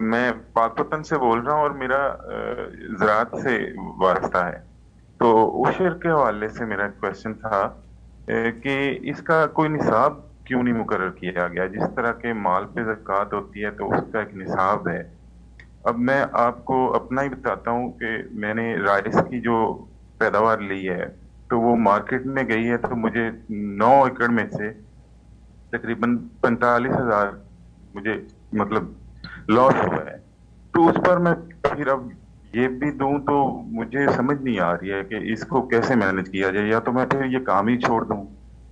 میں पाकपतन से बोल रहा हूँ और मेरा ज़राअत से वास्ता है। तो उशर के हवाले से मेरा क्वेश्चन था कि इसका कोई निसाब क्यों नहीं मुकर्रर किया गया? जिस तरह के माल पे ज़कात होती है तो उसका एक निसाब है। अब मैं आपको अपना ही बताता हूँ कि मैंने राइस की जो पैदावार ली है, तो वो मार्केट में गई है, तो मुझे 9 एकड़ में से तकरीबन 45,000 मुझे मतलब लॉस हुआ है। तो उस पर मैं फिर अब ये भी दूं तो मुझे समझ नहीं आ रही है कि इसको कैसे मैनेज किया जाए, या तो मैं फिर ये काम ही छोड़ दूं।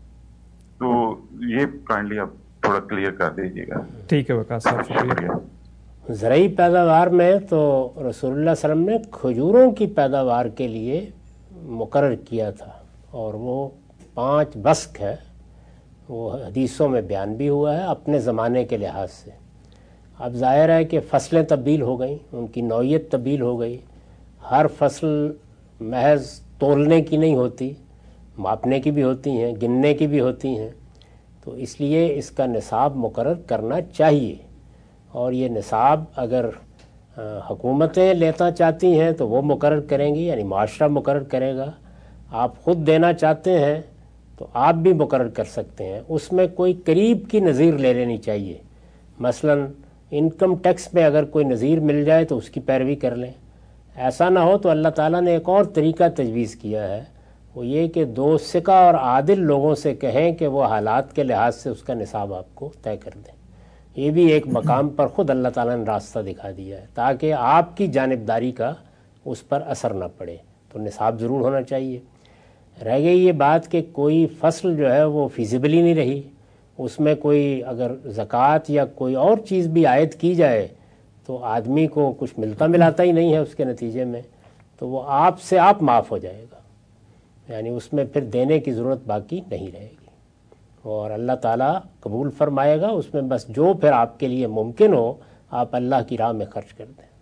तो ये काइंडली आप थोड़ा क्लियर कर दीजिएगा। ठीक है वकास साहब, शुक्रिया। शुक्रिया। ज़रई पैदावार में तो रसूलुल्लाह सल्लल्लाहु अलैहि वसल्लम ने खजूरों की पैदावार के लिए मुकर्रर किया था, और वो 5 वस्क है, वो हदीसों में बयान भी हुआ है अपने ज़माने के लिहाज से। अब ज़ाहिर है कि फसलें तब्दील हो गई, उनकी नौइयत तब्दील हो गई। हर फसल महज तोलने की नहीं होती, मापने की भी होती हैं, गिनने की भी होती हैं। तो इसलिए इसका निसाब मुकर्रर करना चाहिए, और ये निसाब अगर हुकूमतें लेना चाहती हैं तो वो मुकर्रर करेंगी, यानी माशरा मुकर्रर करेगा। आप ख़ुद देना चाहते हैं तो आप भी मुकर्रर कर सकते हैं। उसमें कोई करीब की नज़ीर ले लेनी चाहिए। मसलन इनकम टैक्स में अगर कोई नज़ीर मिल जाए तो उसकी पैरवी कर लें। ऐसा ना हो तो अल्लाह ताला ने एक और तरीका तजवीज़ किया है, वो ये कि 2 सिका और आदिल लोगों से कहें कि वो हालात के लिहाज से उसका निसाब आपको तय कर दें। ये भी एक मकाम पर ख़ुद अल्लाह ताला ने रास्ता दिखा दिया है, ताकि आपकी जानिबदारी का उस पर असर ना पड़े। तो निसाब ज़रूर होना चाहिए। रह गई ये बात कि कोई फसल जो है वो फिजिबल ही नहीं रही, उसमें कोई अगर ज़कात या कोई और चीज़ भी आयद की जाए तो आदमी को कुछ मिलता मिलाता ही नहीं है उसके नतीजे में, तो वो आपसे आप माफ़ हो जाएगा, यानी उसमें फिर देने की ज़रूरत बाकी नहीं रहेगी, और अल्लाह ताला कबूल फरमाएगा। उसमें बस जो फिर आपके लिए मुमकिन हो आप अल्लाह की राह में खर्च कर दें।